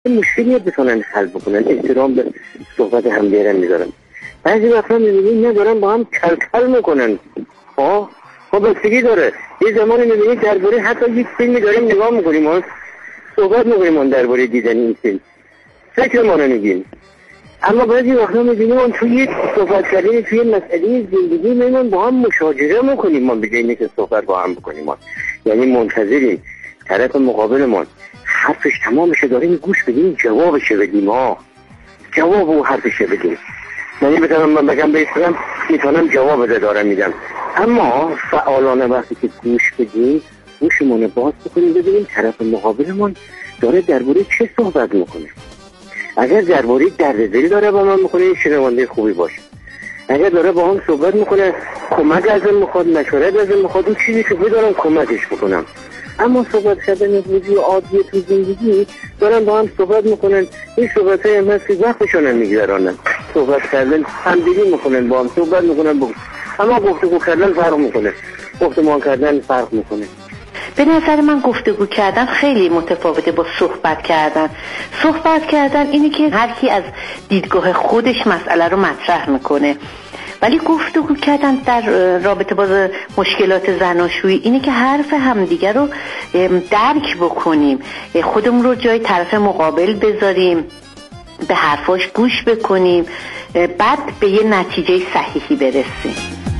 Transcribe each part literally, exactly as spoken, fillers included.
مشکلی بتونن حل بکنن، احترام به صحبت همدیگه میذارن. بعضی وقتا میبینی اینا دارن با هم کل کل میکنن. آه خب بستگی داره. یه زمانی میبینی درباره حتی یک فیلمی داریم نگاه میکنیم، ما صحبت میکنیم اون درباره دیدن این فیلم، فکر ما رو میگیم. اما بعضی وقتا میبینیم اون توی صحبت کردن توی مسئله زندگی میمون با هم مشاجره میکنیم، ما بگیم که صحبت با هم بکنیم، ما یعنی منتظریم طرف مقابلمون حرفش تمام بشه داریم گوش بدیم جوابش بدیم، ها جواب او حرفش بدیم. یعنی بتونم من بگم بیستم میتونم جواب بده دارم میدم، اما فعالانه وقتی که گوش بدیم گوشمون باز بکنیم ببینیم طرف مقابلمون داره درباره چه صحبت میکنه. اگر درباره درددلی داره با من میکنه این شنونده خوبی باشه. اگر داره با هم صحبت میکنه کمک ازم میخواد، مشورت ازم میخواد، اون چیزی که بدارم کمکش بکنم. اما صحبت کردن روزی عادی تو زندگی دارن با هم صحبت میکنن، این صحبت های هم هست که وقتشون هم میگذرانن، صحبت کردن همدلی میکنن، با هم صحبت میکنن با... اما گفتگو کردن فرق میکنه، گفتمان کردن فرق میکنه. به نظر من گفتگو کردن خیلی متفاوته با صحبت کردن. صحبت کردن اینه که هر کی از دیدگاه خودش مسئله رو مطرح میکنه، ولی گفتگو کردن در رابطه با مشکلات زناشویی اینه که حرف همدیگر رو درک بکنیم، خودمون رو جای طرف مقابل بذاریم، به حرفاش گوش بکنیم، بعد به یه نتیجه صحیحی برسیم.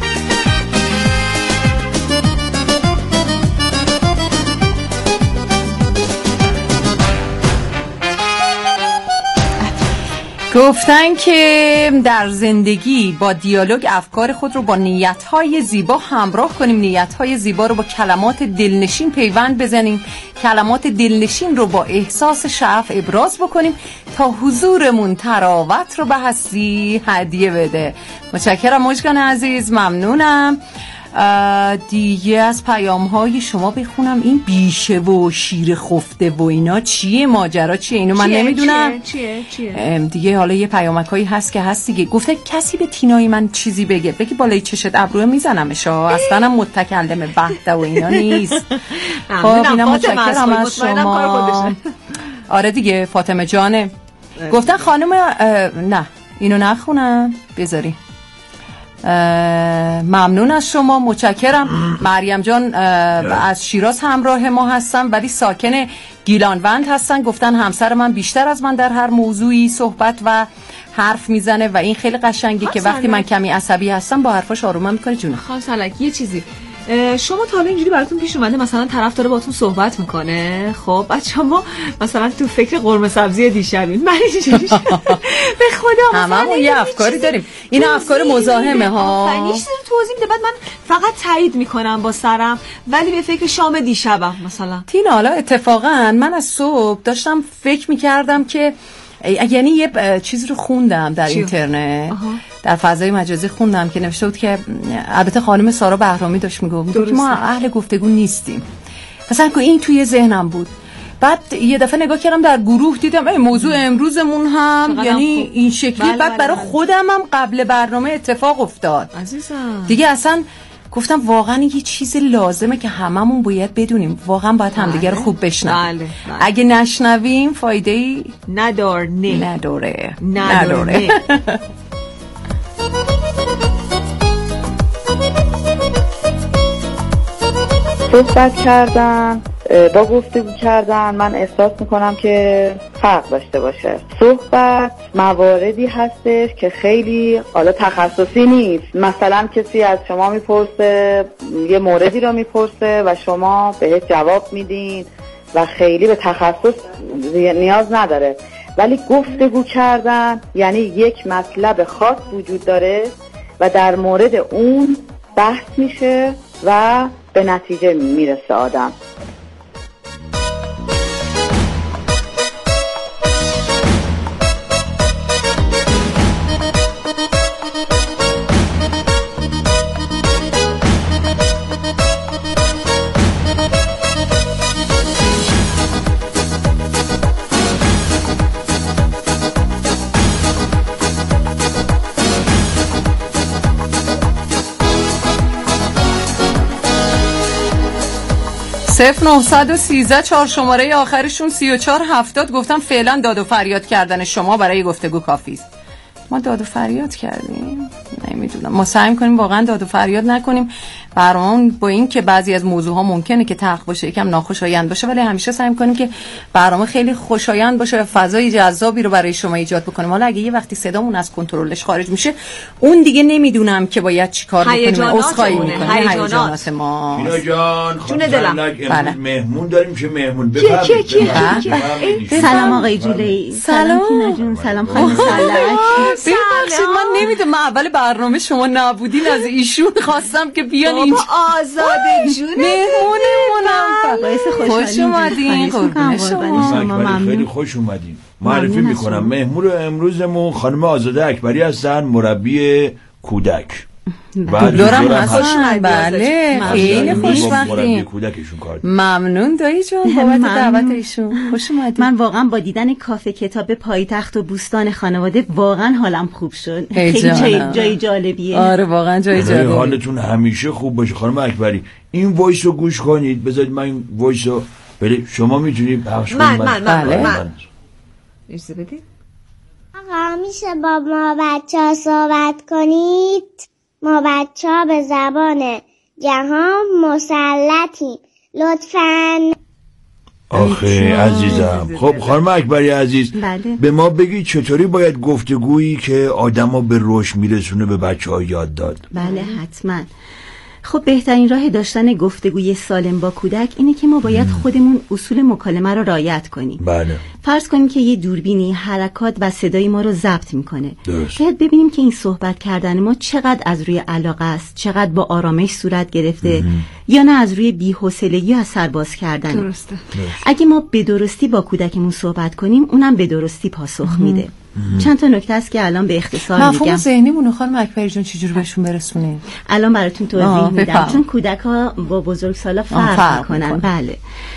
گفتن که در زندگی با دیالوگ افکار خود رو با نیت‌های زیبا همراه کنیم، نیت‌های زیبا رو با کلمات دلنشین پیوند بزنیم، کلمات دلنشین رو با احساس شعف ابراز بکنیم تا حضورمون تراوت رو به هستی هدیه بده. متشکرم مژگان عزیز، ممنونم. دیگه از پیام های شما بخونم. این بیشه و شیر خفته و اینا چیه، ماجرا چیه؟ اینو من چیه؟ نمیدونم چیه؟ چیه؟ چیه؟ دیگه حالا یه پیامک هایی هست که هست دیگه. گفته کسی به تینای من چیزی بگه بگی بالای چشت ابروه میزنمش، اصلا هم متکلم وحده و اینا نیست. خب اینم متشکرم از شما. آره دیگه فاطمه جانه. گفتن خانم نه اینو نخونم بذاری. ممنون از شما، متشکرم. مریم جان از شیراز همراه ما هستن ولی ساکن گیلانوند هستن. گفتن همسر من بیشتر از من در هر موضوعی صحبت و حرف میزنه و این خیلی قشنگه که وقتی من کمی عصبی هستم با حرفاش آرومم میکنه. جون خاص الک یه چیزی شما تا حالا اینجوری براتون پیش اومده مثلا طرف داره باهاتون صحبت میکنه، خب بچه‌ها ما مثلا تو فکر قرمه سبزی دیشبین من اینجوری به خدا هممون یه افکاری داریم، این افکار مزاحمه ها. فنیش رو توضیح میده بعد من فقط تایید میکنم با سرم، ولی به فکر شام دیشبم مثلا. تینا حالا اتفاقا من از صبح داشتم فکر میکردم که یعنی یه چیزی رو خوندم در اینترنت، در فضای مجازی خوندم که نوشته بود که البته خانم سارا بهرامی داشت میگفت که ما اهل گفتگو نیستیم مثلا، که این توی ذهنم بود. بعد یه دفعه نگاه کردم در گروه دیدم ای موضوع امروزمون هم یعنی خوب. این شکلی بله بعد برای خودم هم قبل برنامه اتفاق افتاد عزیزم دیگه. اصلا گفتم واقعا یه چیز لازمه که هممون باید بدونیم، واقعا باید همدیگه رو خوب بشنویم. بله. بله. اگه نشنویم فایده‌ای نداره نداره نداره صحبت کردن با گفتگو کردن من احساس میکنم که فرق داشته باشه. صحبت مواردی هستش که خیلی حالا تخصصی نیست، مثلا کسی از شما میپرسه یه موردی رو میپرسه و شما بهش جواب میدین و خیلی به تخصص نیاز نداره، ولی گفتگو کردن یعنی یک مطلب خاص وجود داره و در مورد اون بحث میشه و به نتیجه میرسه آدم. صفر نه یک سه چهار شماره آخرشون سی و چهار هفتاد. گفتم فعلا داد و فریاد کردن شما برای گفتگو کافی است. ما داد و فریاد کردیم؟ نمیدونم. ما سعی کنیم واقعا داد و فریاد نکنیم. برامون با این که بعضی از موضوعها ممکنه که تلخ باشه، یکم ناخوشایند باشه، ولی همیشه سعی کنیم که برامون خیلی خوشایند باشه و فضای جذابی رو برای شما ایجاد بکنیم. حالا اگه یه وقتی صدامون از کنترلش خارج میشه، اون دیگه نمیدونم که باید چیکار بکنیم. عذرخواهی میکنیم. هیجانات ما. اینا جان، جون دلم. بله. مهمون داریم چه مهمون بفرمایید. سلام آقای جولی. سلام تینا جون. سلام خانم سلام. ببخشید من نمیدونم، من اول برنامه شما نبودین از ایشون خواستم که بیان اینجا. آزاده جون مهمونمونم. باعث خوش اومدین. قربون شما. خیلی خوش اومدین. معرفی میکنم مهمون امروزمون خانم آزاده اکبری هستن، مربی کودک. دورم هستن. بله خیلی خوشبختیم. ممنون دایی جون بابت دعوت ایشون. خوش اومدید. من واقعا با دیدن کافه کتاب پایتخت و بوستان خانواده واقعا حالم خوب شد. خیلی جای, جای جالبیه. آره واقعا جای جالبیه. حالتون همیشه خوب باشه. خانم اکبری این وایس رو گوش کنید. بذارید من این وایس رو بله شما میتونید پخش کنید. من من من بله. من اجازه بدید. آقا میشه با ما بچه‌ها صحبت کنید؟ ما بچه‌ها به زبان جهان مسلطیم لطفاً. آخه عزیزم. خب خانم اکبری عزیز بله. به ما بگید چطوری باید گفتگویی که آدمو به رشد میرسونه به بچه‌ها یاد داد؟ بله حتما. خب بهترین راه داشتن گفتگوی سالم با کودک اینه که ما باید خودمون اصول مکالمه رو رعایت کنیم. بله. فرض کنیم که یه دوربینی حرکات و صدای ما رو ضبط میکنه. درست. باید ببینیم که این صحبت کردن ما چقدر از روی علاقه است، چقدر با آرامش صورت گرفته مم. یا نه از روی بی‌حوصلگی و سرباز کردن. درسته. اگه ما به درستی با کودکمون صحبت کنیم، اونم به درستی پاسخ مم. میده. مم. چند تا نکته است که الان به اختصار میگم. مفهوم ذهنیمون خانم اکبری جون چجوری بهشون برسونیم؟ الان براتون توضیح میدم. چون کودک‌ها با بزرگسالا فرق, فرق میکنن. بله.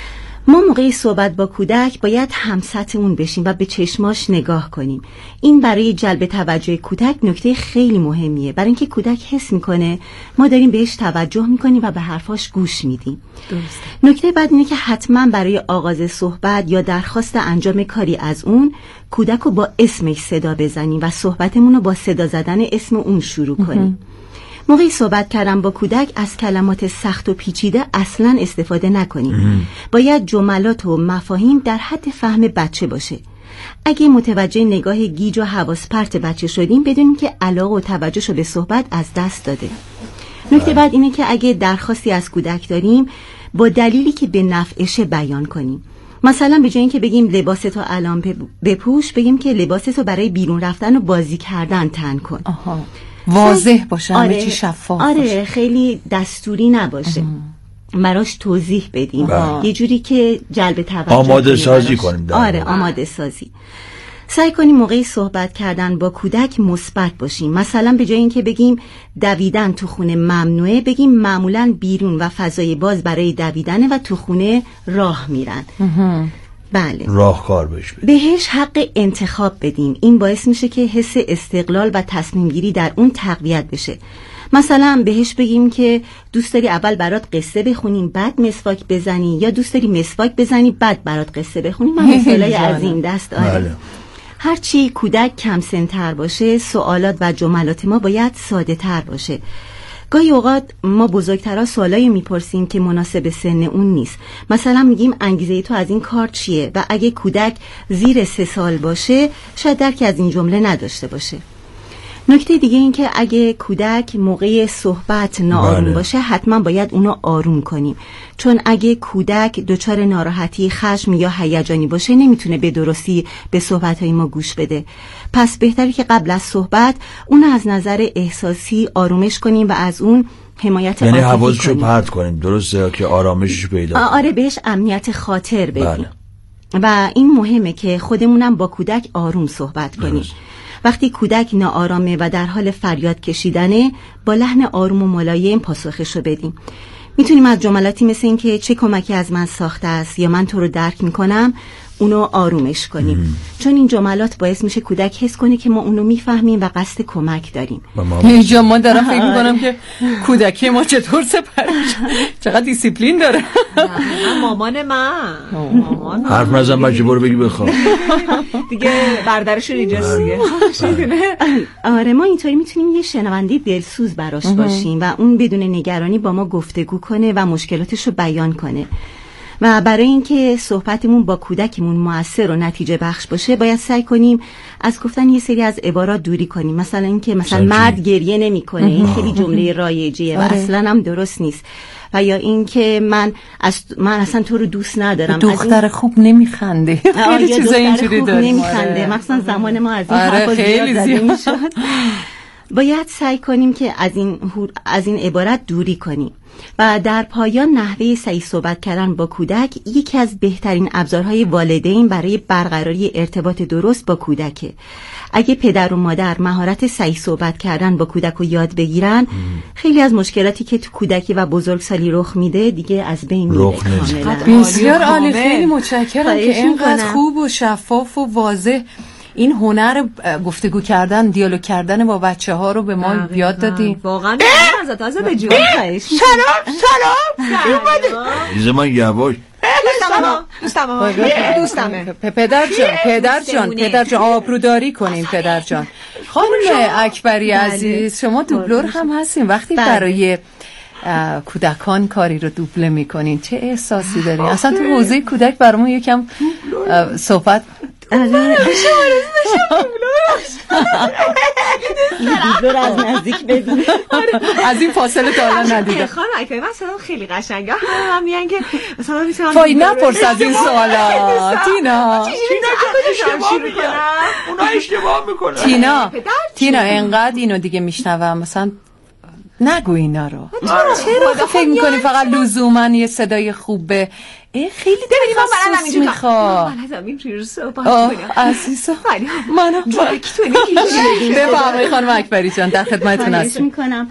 ما موقع صحبت با کودک باید همسط اون بشیم و به چشماش نگاه کنیم. این برای جلب توجه کودک نکته خیلی مهمیه، برای اینکه کودک حس میکنه ما داریم بهش توجه میکنیم و به حرفاش گوش میدیم. درسته. نکته بعد اینه که حتما برای آغاز صحبت یا درخواست انجام کاری از اون کودک رو با اسمش صدا بزنیم و صحبتمون رو با صدا زدن اسم اون شروع کنیم. موقعی صحبت کردن با کودک از کلمات سخت و پیچیده اصلا استفاده نکنیم. ام. باید جملات و مفاهیم در حد فهم بچه باشه. اگه متوجه نگاه گیج و حواس پرت بچه شدیم بدونیم که علاقه و توجهشو به صحبت از دست داده. نکته بعد اینه که اگه درخواستی از کودک داریم با دلیلی که به نفعشه بیان کنیم. مثلا به جای اینکه بگیم لباستو الان بپوش، بگیم که لباستو برای بیرون رفتن و بازی کردن تن کن. آها. واضح باشه، همه چی شفاف آره باشه. خیلی دستوری نباشه. براش توضیح بدیم یه جوری که جلب توجه آماده سازی کنیم. آره آماده سازی. سعی کنیم موقعی صحبت کردن با کودک مثبت باشیم. مثلا به جای اینکه بگیم دویدن تو خونه ممنوعه، بگیم معمولا بیرون و فضای باز برای دویدن و تو خونه راه میرن. بله. راهکار بهش بدیم. بهش حق انتخاب بدیم. این باعث میشه که حس استقلال و تصمیم گیری در اون تقویت بشه. مثلا بهش بگیم که دوست داری اول برات قصه بخونیم بعد مسواک بزنی، یا دوست داری مسواک بزنی بعد برات قصه بخونیم. من مثالای از این دست آره. بله. هرچی کودک کم سن‌تر باشه سوالات و جملات ما باید ساده تر باشه. گاهی اوقات ما بزرگترها سوالایی میپرسیم که مناسب سن اون نیست. مثلا میگیم انگیزه تو از این کار چیه، و اگه کودک زیر سه سال باشه شاید درکی از این جمله نداشته باشه. نکته دیگه این که اگه کودک موقع صحبت ناآروم بله. باشه حتما باید اونو آروم کنیم، چون اگه کودک دچار ناراحتی، خشم یا هیجانی باشه نمیتونه به درستی به صحبتهای ما گوش بده. پس بهتره که قبل از صحبت اون از نظر احساسی آرومش کنیم و از اون حمایت عاطفی یعنی کنیم. حواسشو پرت کنیم. درسته که آرامشش پیدا کنیم. آره بهش امنیت خاطر بدیم. بله. و این مهمه که خودمونم با کودک آروم صحبت کنیم. درست. وقتی کودک ناآرامه و در حال فریاد کشیدنه با لحن آروم و ملایم پاسخشو بدیم. میتونیم از جملاتی مثل این که چه کمکی از من ساخته است یا من تو رو درک میکنم اونو آرومش کنیم ام. چون این جملات باعث میشه کودک حس کنه که ما اونو میفهمیم و قصد کمک داریم. اینجا من دارم فکر میکنم که کودکی ما چطور سپرش چقدر دیسیپلین داره. مامان من مامان حرف نزن بچه، برو بگی بخواب دیگه بردرش رو اینجاست دیگه. آره ما اینطوری میتونیم یه شنونده دلسوز براش باشیم و اون بدون نگرانی با ما گفتگو کنه و مشکلاتش رو بیان کنه. و برای اینکه صحبتمون با کودکمون مؤثر و نتیجه بخش باشه باید سعی کنیم از گفتن یه سری از عبارات دوری کنیم. مثلا اینکه مثلا مرد گریه نمیکنه، این خیلی جمله رایجیه و اصلا هم درست نیست. و یا اینکه من از من اصلا تو رو دوست ندارم، دختر خوب نمیخنده، خیلی چیزا اینجوری داریم نمیخنده، مثلا زمان ما از این حرفا زیاد زده میشد. باید سعی کنیم که از این از این عبارت دوری کنیم. و در پایان نحوه صحیح صحبت کردن با کودک یکی از بهترین ابزارهای والدین برای برقراری ارتباط درست با کودکه. اگه پدر و مادر مهارت صحیح صحبت کردن با کودک رو یاد بگیرن ام. خیلی از مشکلاتی که تو کودکی و بزرگسالی رخ میده دیگه از بین میره کاملا. بسیار عالی، خیلی متشکرم که اینقدر خوب و شفاف و واضح این هنر گفتگو کردن، دیالوگ کردن با بچه ها رو به ما یاد دادی. واقعا ازت تازه به جون. سلام سلام ایزه من یواش دوستم دوستم دوستمه پدر جان پدر جان پدر جان آبروداری کنیم پدر جان. خانم اکبری عزیز، شما دوبلور هم هستین، وقتی برای کودکان کاری رو دوبله میکنین چه احساسی دارین؟ اصلا تو حوزه کودک برامون یکم صحبت دوبلور از نزدیک ببین. از این فاصله تا الان ندیدم. خانم اکبری مثلا خیلی قشنگه، هم میگن که مثلا میتونم فای نپرس از این سوالا تینا. تینا اشتباه میکنن، اونا اشتباه میکنن. تینا تینا اینقدر اینو دیگه میشنوم، مثلا نگو اینا رو. چرا فکر میکنی فقط لزوما یه صدای خوبه؟ خیلی ببینیم من تخصص میخواد. من لازم اینجوری صحبت کنم عزیزا. منو بفرمایید خانم اکبری جان، در خدمتتون هستم. میکنم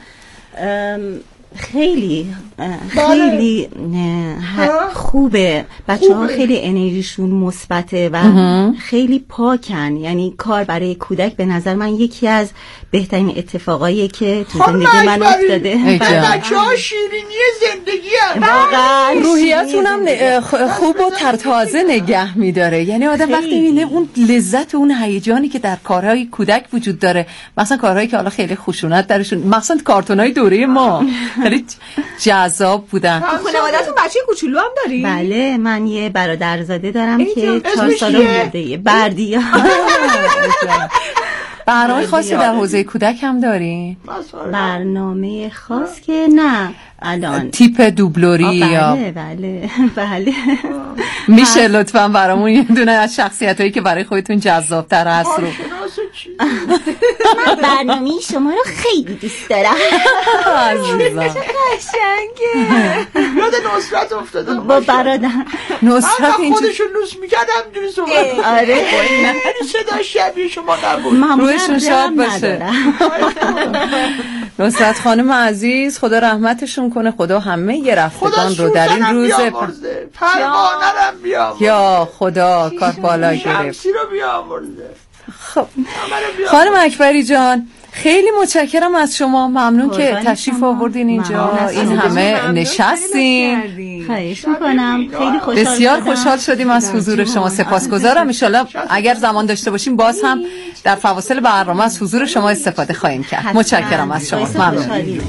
خیلی خیلی خوبه، بچه ها خیلی انرژیشون مثبته و خیلی پاکن. یعنی کار برای کودک به نظر من یکی از بهترین اتفاقاییه که تو زندگی من افتاده. بچه ها شیرینی زندگی هم واقعا روحیتون هم خوب و ترتازه نگه میداره. یعنی آدم وقتی میبینه اون لذت و اون هیجانی که در کارهای کودک وجود داره، مثلا کارهایی که حالا خیلی خشونت درشون، مثلا کارتونای دوره ما خیلی جذاب بودن. تو خانواده‌تون بچه کوچولو هم داری؟ بله، من یه برادرزاده دارم که چهار ساله بوده. بردیا. برنامه خاصی در حوزه کودک هم داری؟ برنامه خاص که نه الان. تیپ دوبلوری یا؟ بله بله بله. میشه لطفاً برامون یه دونه از شخصیتایی که برای خودتون جذاب‌تر هست رو؟ من برنامه شما رو خیلی دوست دارم. عزیزم قشنگه. یاد نصرت افتادم با برادر نصرت خودشون لوس میکرد همینجوری صحبت. آره صدا شبیه شما نبود. روشون شاد باشه. نصرت خانم عزیز، خدا رحمتشون کنه، خدا همه ی رفتگان رو در این روز پروانه‌ام بیامرزه. یا خدا کار بالا گرفت. شمسی رو بیامرزه. خب خانم اکبری جان، خیلی متشکرم از شما، ممنون که تشریف آوردین اینجا، این همه نشستین. خواهش میکنم، خیلی خوشحال بسیار خوشحال شدیم از حضور شما، سپاسگزارم. ان شاءالله اگر زمان داشته باشیم باز هم در فواصل برنامه از حضور شما استفاده خواهیم کرد. متشکرم از شما، ممنون.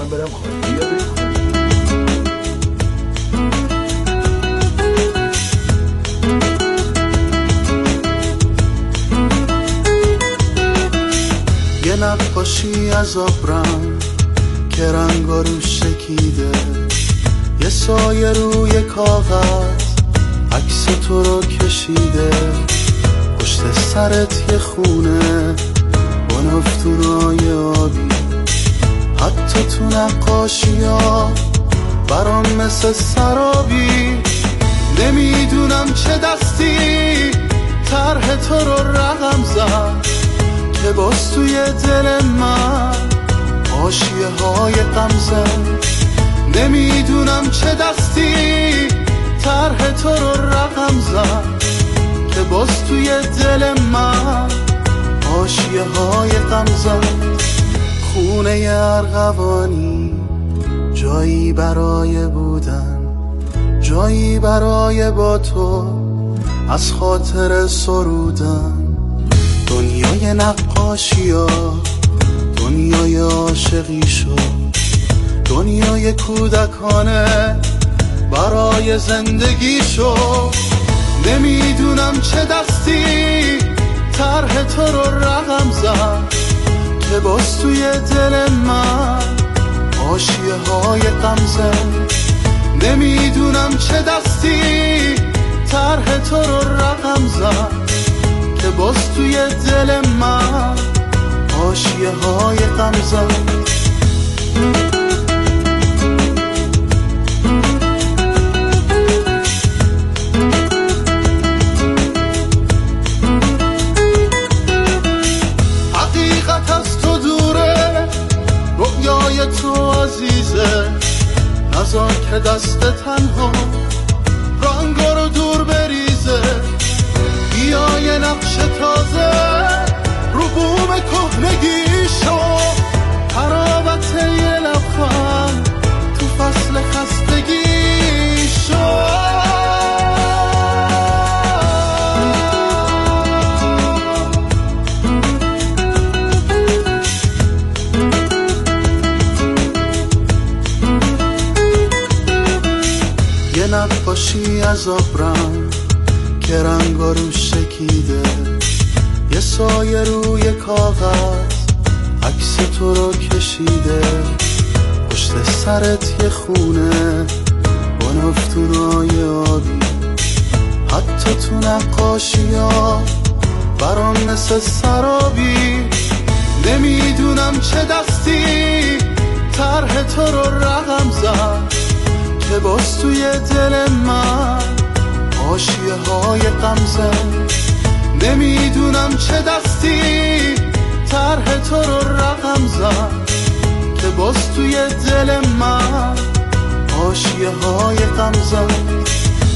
یه نقاشی از آبرنگ که رنگا روش شکیده، یه سایه روی کاغذ عکس تو رو کشیده، پشت سرت یه خونه با نفتونای آبی، حتی تو نقاشی ها برام مثل سرابی. نمیدونم چه دستی طرح تو رو رقم زد که باز توی دل من حاشیه های غم زد. نمیدونم چه دستی طرح تو رو رقم زد که باز توی دل من حاشیه های غم زد. خونه ارغوانی جایی برای بودن، جایی برای با تو از خاطر سرودن. دنیای نقاشی ها دنیای عاشقی شد، دنیای کودکانه برای زندگی شد. نمیدونم چه دستی طرح تو رو رقم زد که باز توی دل من حاشیه های غم زد. نمیدونم چه دستی طرح تو رو رقم زد که باز توی دل من حاشیه های غم زد. حقیقت از تو دوره، رویای تو عزیزه، نذار که دست تنها رنگا رو دور بریزه. بیا یه نقش تازه رو بوم کهنگی شو، قرابت یه لبخند تو فصل خستگی شو. یه نقاشی از آبرنگ که رنگا رو شکیده، یه سایه روی کاغذ عکس تو رو کشیده. پشت سرت یه خونه با نفتونای آبی، حتی تو نقاشی ها برام مثل سرابی. نمیدونم چه دستی طرح تو رو رقم زد که باز توی دل من حاشیه های غم زد. نمیدونم چه دستی طرح تو رو رقم زد که باز توی دل من حاشیه های غم زد.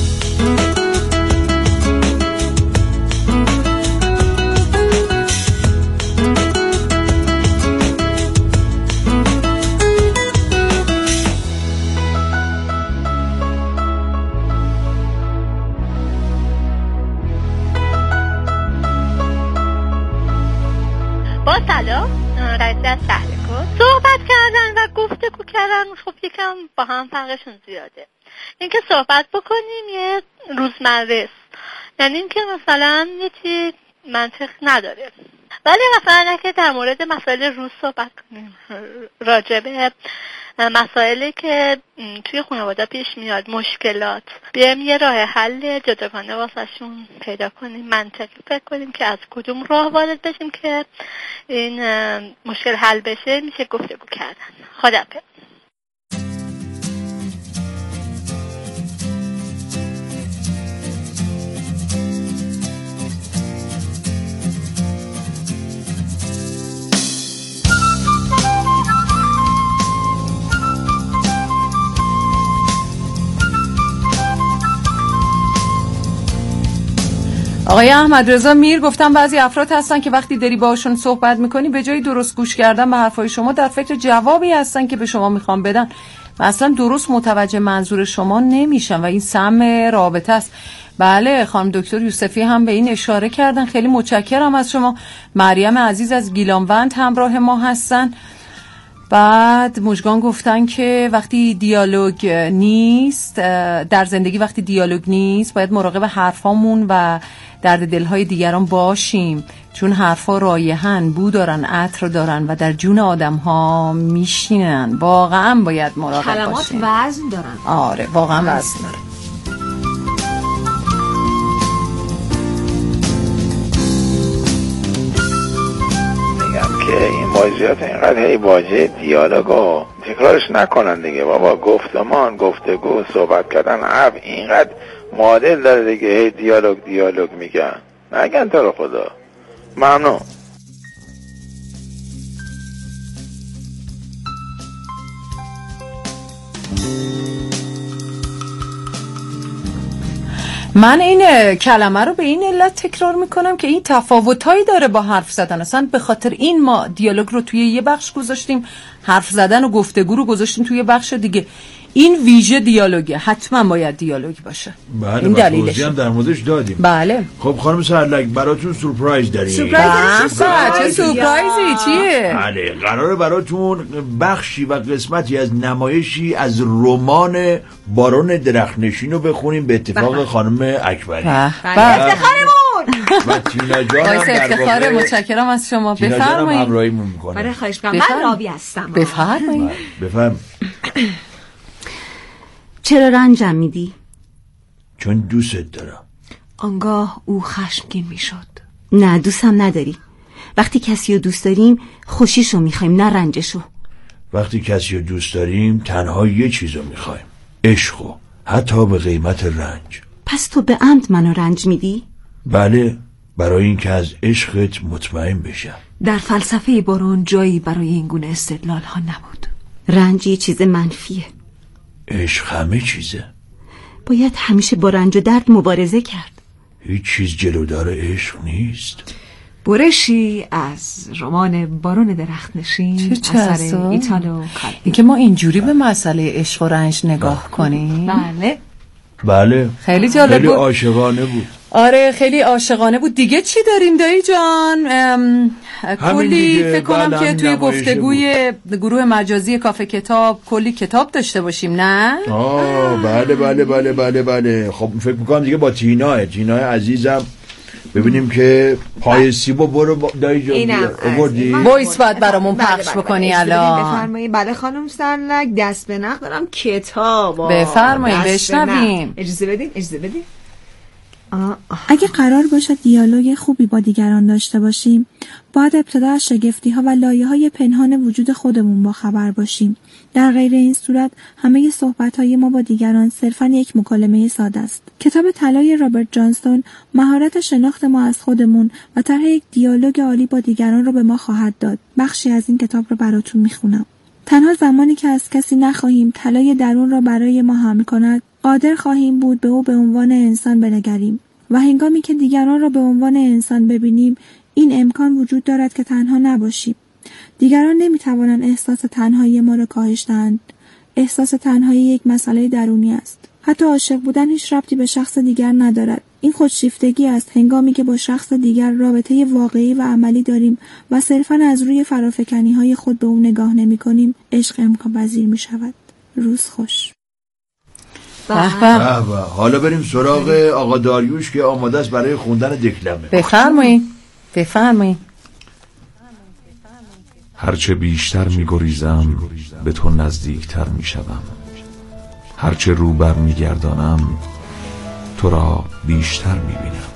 با سلام، رئیس از شهرکو. صحبت کردن و گفتگو کردن خب یکم با هم فرقشون زیاده. اینکه صحبت بکنیم یه روزمره است، یعنی اینکه مثلا یه چیز منطق نداره. ولی مثلا اگه در مورد مسائل روز صحبت کنیم، راجبه مسائلی که توی خانواده پیش میاد، مشکلات، بیایم یه راه حل جداگانه واسهشون پیدا کنیم، منطقی فکر کنیم که از کدوم راه وارد بشیم که این مشکل حل بشه، میشه گفتگو کردن. خداحافظ. آقای احمد رضا میر گفتن بعضی افراد هستن که وقتی داری باهاشون صحبت میکنی به جای درست گوش کردن به حرفای شما در فکر جوابی هستن که به شما میخوان بدن و اصلا درست متوجه منظور شما نمیشن و این سم رابطه است. بله، خانم دکتر یوسفی هم به این اشاره کردن. خیلی متشکرم از شما. مریم عزیز از گیلانوند همراه ما هستن. بعد مژگان گفتن که وقتی دیالوگ نیست در زندگی، وقتی دیالوگ نیست باید مراقب حرفامون و درد دلهای دیگران باشیم، چون حرفا رایحن، بو دارن، عطر دارن و در جون آدم ها میشینن. واقعا باید مراقب باشیم. کلمات وزن دارن. آره واقعا وزن دارن. که این بازیات اینقدر هی واژه دیالوگو تکرارش نکنن دیگه بابا. گفتمان، گفتگو، صحبت کردن، حرف اینقدر معادل داره دیگه. هی دیالوگ دیالوگ میگن، نگن تو رو خدا. ممنون. من این کلمه رو به این علت تکرار میکنم که این تفاوتایی داره با حرف زدن. اصلا به خاطر این ما دیالوگ رو توی یه بخش گذاشتیم، حرف زدن و گفتگو رو گذاشتیم توی یه بخش دیگه. این ویژه دیالوگه، حتما باید دیالوگ باشه. بله، این دلیلش هم در موردش دادیم. بله. خب خانم سرلک براتون سورپرایز داریم. سورپرایز چه سورپرایزی چیه؟ بله، قراره براتون بخشی و قسمتی از نمایشی از رمان بارون درختنشین رو بخونیم به اتفاق خانم اکبری. افتخارمون و تینا جان هم افتخار، متشکرم از شما. بفرمایید. تینا جان هم همراهیمون میکنه. برای خواهش کنم. من راوی هستم. بفرمایید. بفرمایید. چرا رنجم میدی؟ چون دوست دارم. آنگاه او خشمگین میشد. نه، دوستم نداری. وقتی کسی رو دوست داریم خوشیشو میخوایم، نه رنجشو. وقتی کسی رو دوست داریم تنها یه چیزو میخوایم، عشقو، حتی به قیمت رنج. پس تو به عمد منو رنج میدی؟ بله، برای اینکه از عشقت مطمئن بشم. در فلسفه بارون جایی برای این گونه استدلال ها نبود. رنج یه چیز منفیه. عشق همه چیزه. باید همیشه با رنج و درد مبارزه کرد. هیچ چیز جلودار عشق نیست. برشی از رمان بارون درختنشین اثر ایتالو کالوینی. اینکه ما اینجوری به مسئله عشق و رنج نگاه کنیم. بله بله، خیلی جالب خیلی بود. عاشقانه بود. آره خیلی عاشقانه بود. دیگه چی داریم دایی جان؟ کلی فکر کنم که توی گفتگوی گروه مجازی کافه کتاب کلی کتاب داشته باشیم، نه؟ آه بله بله بله بله بله. خب فکر میکنم دیگه با تیناه تیناه عزیزم ببینیم که پای سیبو برو دایی جان آوردی؟ وایس باید برامون پخش بکنی الان. بفرمایید. بله خانم سرلک، دست به نخ دارم کتاب. بفرمایید بشنویم. اجازه بدین اجازه بدین. اگه قرار باشه دیالوگ خوبی با دیگران داشته باشیم، باید ابتدا از شگفتی ها و لایه های پنهان وجود خودمون با خبر باشیم. در غیر این صورت همه صحبت های ما با دیگران صرفاً یک مکالمه ساده است. کتاب طلای رابرت جانستون مهارت شناخت ما از خودمون و طرح یک دیالوگ عالی با دیگران رو به ما خواهد داد. بخشی از این کتاب رو براتون میخونم. تنها زمانی که از کسی نخواهیم طلای درون را برای ما حمل کند، قادر خواهیم بود به او به عنوان انسان بنگریم و هنگامی که دیگران را به عنوان انسان ببینیم، این امکان وجود دارد که تنها نباشیم. دیگران نمیتوانند احساس تنهایی ما را کاهش دهند. احساس تنهایی یک مسئله درونی است. حتی عاشق بودن هیچ ربطی به شخص دیگر ندارد. این خودشیفتگی است هنگامی که با شخص دیگر رابطه واقعی و عملی داریم و صرفاً از روی فرافکنی‌های خود به او نگاه نمی‌کنیم، عشق امکان پذیر می‌شود. روز خوش. به به. حالا بریم سراغ آقا داریوش که آماده است برای خوندن دکلمه. بفرمایید. بفرمایید. هرچه بیشتر می‌گریزم به تو نزدیکتر می‌شوم. هرچه رو بر می‌گردانم تو را بیشتر می‌بینم.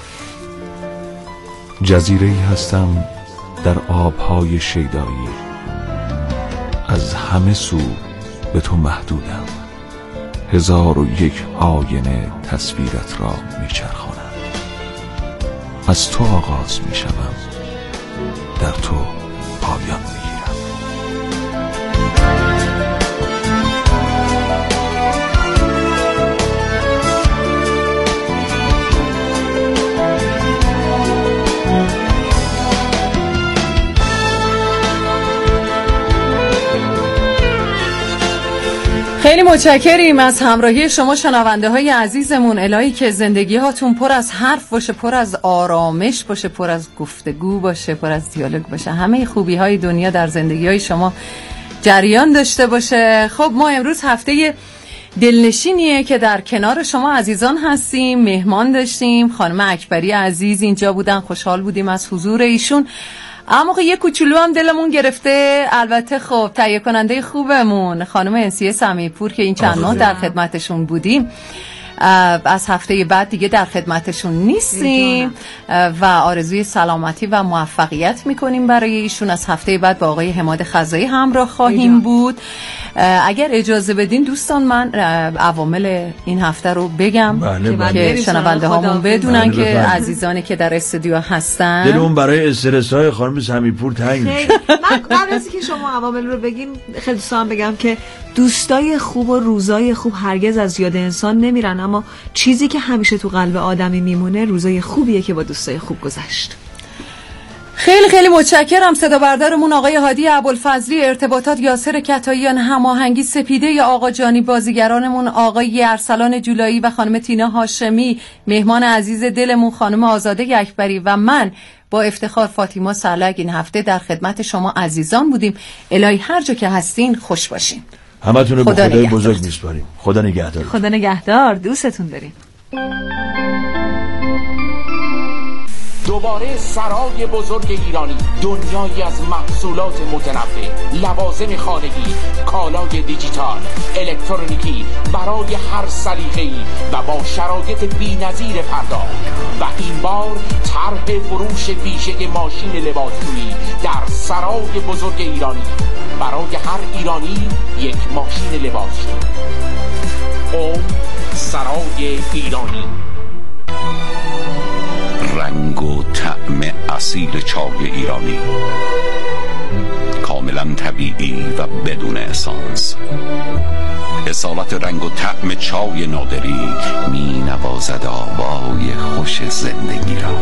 جزیره‌ای هستم در آب‌های شیدایی، از همه سو به تو محدودم. هزار و یک آینه تصویرت را میچرخانم. از تو آغاز میشوم، در تو پایان میگیرم. خیلی متشکریم از همراهی شما شنونده های عزیزمون. الهی که زندگی هاتون پر از حرف باشه، پر از آرامش باشه، پر از گفتگو باشه، پر از دیالوگ باشه، همه خوبی های دنیا در زندگی های شما جریان داشته باشه. خب ما امروز هفته دلنشینیه که در کنار شما عزیزان هستیم. مهمان داشتیم، خانم اکبری عزیز اینجا بودن، خوشحال بودیم از حضور ایشون. اما خب یه کوچولو هم دلمون گرفته. البته خب تهیه کننده خوبمون خانم انسیه سمیپور که این چند ماه در خدمتشون بودیم، از هفته بعد دیگه در خدمتشون نیستیم و آرزوی سلامتی و موفقیت میکنیم برای ایشون. از هفته بعد با آقای حماد خزایی همراه خواهیم بود. اگر اجازه بدین دوستان من عوامل این هفته رو بگم بله که بله. شنونده هامون بدونن بله که عزیزانی که در استودیو هستن دلمون برای استرس های خانم سمیپور تنگ میشه. من قبل از اینکه شما عوامل رو بگیم خیلی دوست دارم بگم که دوستای خوب و روزای خوب هرگز از یاد انسان نمیرن، اما چیزی که همیشه تو قلب آدمی میمونه روزای خوبیه که با دوستای خوب گذشت. خیلی خیلی متشکرم. صدا بردارمون آقای هادی ابوالفضلی، ارتباطات یاسر کتاییان، هماهنگی سپیده یا آقا جانی، بازیگرانمون آقای ارسلان جولایی و خانم تینا هاشمی، مهمان عزیز دلمون خانم آزاده اکبری و من با افتخار فاطیما سرلگ این هفته در خدمت شما عزیزان بودیم. الهی هر جا که هستین خوش باشین. همتون رو به خدای بزرگ میسپاریم. خدا نگهدار. خدا نگهدار. دوستتون داریم. دوباره سرای بزرگ ایرانی، دنیایی از محصولات متنوع، لوازم خانگی، کالای دیجیتال، الکترونیکی برای هر سلیقه‌ای و با شرایط بی‌نظیر پرداخت. و این بار طرح فروش ویژه ماشین لباسشویی در سرای بزرگ ایرانی، برای هر ایرانی یک ماشین لباسشویی. او سرای ایرانی. رنگ و طعم اصیل چای ایرانی، کاملا طبیعی و بدون اسانس. اصالت رنگ و طعم چای نادری می نوازد آوای خوش زندگی را.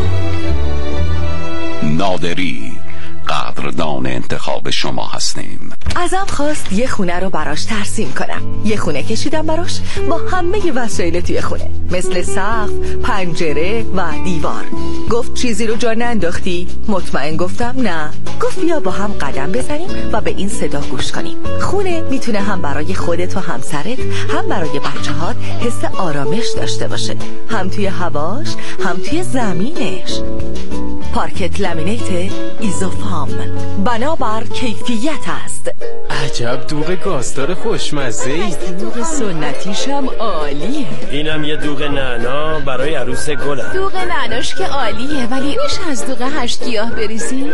نادری، قدردان انتخاب شما هستیم. ازم خواست یه خونه رو براش ترسیم کنم. یه خونه کشیدم براش با همه وسایل توی خونه، مثل سقف، پنجره و دیوار. گفت چیزی رو جا ننداختی؟ مطمئن گفتم نه. گفت بیا با هم قدم بزنیم و به این صدا گوش کنیم. خونه میتونه هم برای خودت و همسرت، هم برای بچه‌هات حس آرامش داشته باشه، هم توی هواش، هم توی زمینش. پارکت لامینیت ایزوفام، بنابر کیفیت است. عجب دوغ گازدار خوشمزه‌ای. دوغ سنتیش هم عالیه. اینم یه دوغ نعنا برای عروس گلم. دوغ نعناش که عالیه، ولی میشه از دوغ هشت گیاه بریزی؟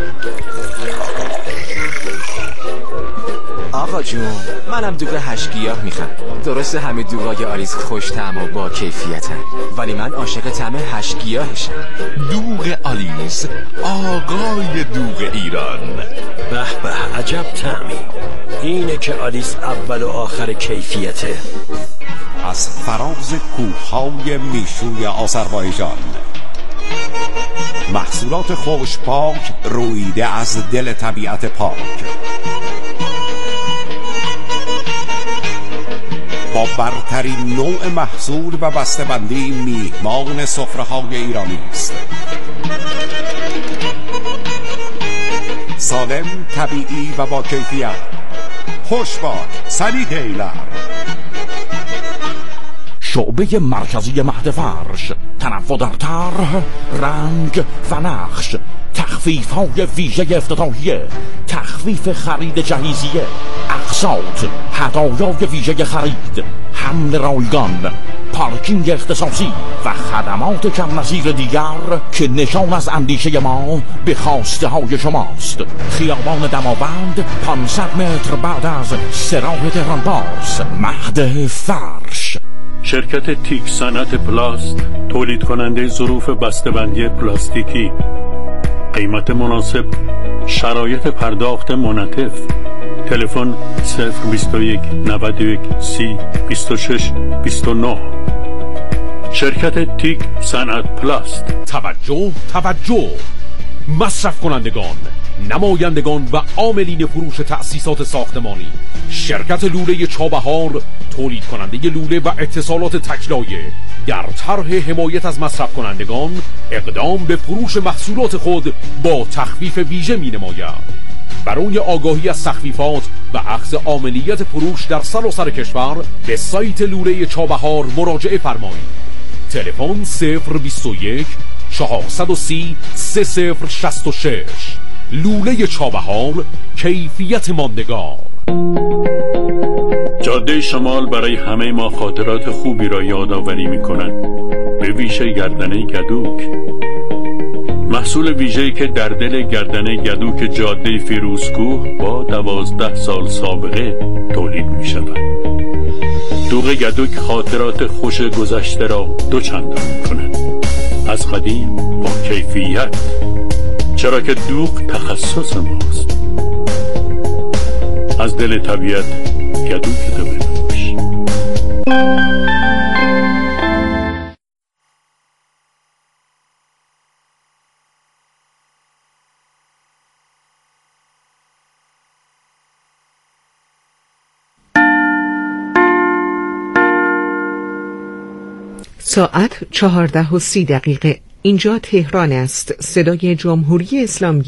آقا جون، منم دوغ هشت گیاه میخوام. درسته همه دوغای آلیس خوش طعم و با کیفیتن، ولی من عاشق طعم هشت گیاهشم. دوغ آلیس، آقای دوغ ایران. به به، عجب طعمی. اینه که آلیس اول و آخر کیفیته. از فراز کوههای میشوی آذربایجان، محصولات خوش پاک رویده از دل طبیعت پاک، با برترین نوع محصول و بسته‌بندی میهمان سفره‌های ایرانی است. سالم، طبیعی و با کیفیت. خوشباد سلی تیلر. شعبه مرکزی مهد فرش، تنوع در طرح، رنگ و نقش، تخفیف‌های ویژه افتتاحیه، تخفیف خرید جهیزیه، اقساط، هدایای ویژه خرید، حمل رایگان، پارکینگ اختصاصی و خدمات کم نظیر دیگر که نشان از اندیشه ما به خواسته های شماست. خیابان دماوند، پانصد متر بعد از سراح تهران باز، مهد فرش. شرکت تیک صنعت پلاست، تولید کننده ظروف بسته‌بندی پلاستیکی، قیمت مناسب، شرایط پرداخت منعطف. تلفن صفر بیست و یک نود و یک سی بیست و شش بیست و نه. شرکت تیک صنعت پلاست. توجه توجه مصرف کنندگان، نمایندگان و عاملین فروش تأسیسات ساختمانی، شرکت لوله چابهار، تولید کننده لوله و اتصالات تکلایه، در طرح حمایت از مصرف کنندگان اقدام به فروش محصولات خود با تخفیف ویژه می نماید. برای آگاهی از تخفیفات و اخذ عاملیت فروش در سراسر کشور به سایت لوله چابهار مراجعه فرمایید. تلفن صفر بیست و یک چهارصد و سی سه صفر شصت و شش. لوله چابهار، کیفیت ماندگار. جاده شمال برای همه ما خاطرات خوبی را یادآوری می‌کند، به ویژه گردنه گدوک. محصول ویژه‌ای که در دل گردنه گدوک جاده فیروزکوه با دوازده سال سابقه تولید می‌شود. دوغ گدوک خاطرات خوش گذشته را دوچندان می‌کند، از قدیم با کیفیت، چرا که دوغ تخصص ماست. از دل طبیعت گدوکتو بفروش. ساعت چهارده و سی دقیقه. اینجا تهران است. صدای جمهوری اسلامی